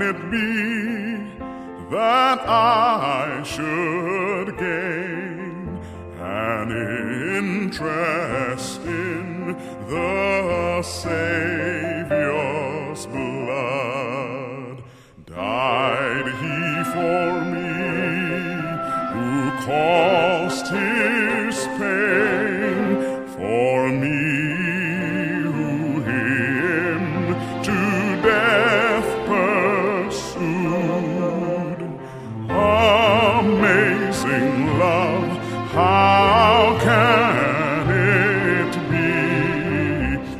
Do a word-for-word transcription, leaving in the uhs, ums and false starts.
it be that I should gain an interest in the Savior's blood? Died he for me who called